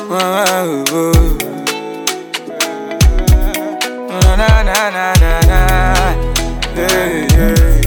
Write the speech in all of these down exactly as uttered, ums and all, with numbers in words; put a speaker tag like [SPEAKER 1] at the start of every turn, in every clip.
[SPEAKER 1] oh, oh. Na na na na na na, hey, hey.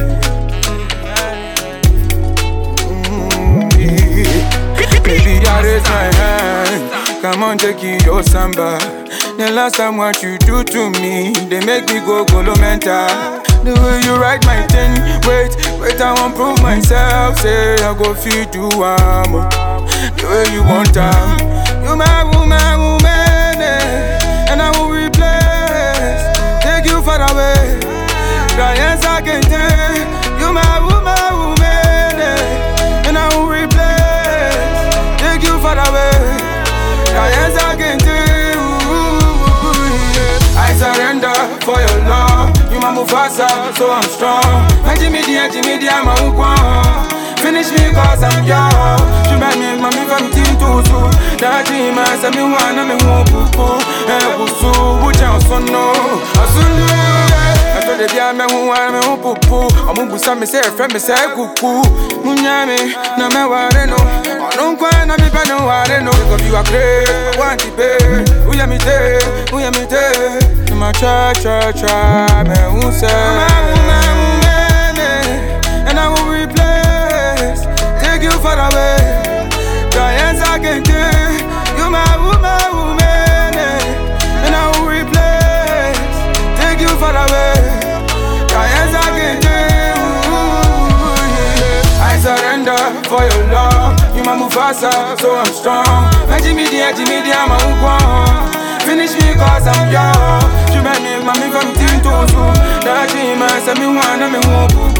[SPEAKER 1] Mm, yeah. Baby, I raise my hand. Come on, take it your samba. The last time what you do to me, they make me go golo mental. The way you ride my thing, wait, wait, I won't prove myself. Say I go feed you am. The way you want time, you my woman, woman, eh. And I will replace, take you far away. Clients I can take, you my woman, woman, eh. And I will replace, take you far away. Clients I can take. I surrender for your love. You my Mufasa, so I'm strong. And Jimmy D, and Jimmy D, I'm a ukwan. Finish me cause I'm young. You make me, mommy, from team to two. That team, I said, me one, I'm a whoop, and I was so, which I was so no. I soon do it. I told the young man who I'm a whoop, I'm a busa, me say, friend, me say, cuckoo. Munyami, no me what I know. I don't quite know me, but no, I don't know. Because you are great, I want to pay. Who ya me take, who ya me take. My cha cha cha, me who say my woman, woman, and I will replace, take you far away. Giants I can take, you my woman, woman, and I will replace, take you far away. Giants I can take, I surrender for your love. You my Mufasa, so I'm strong. And Jimmy D, Jimmy D, I'm a ukwan. Finish me cause I'm young. You make me, mommy, from team to two. That dream, I said me one, I'm a whoop.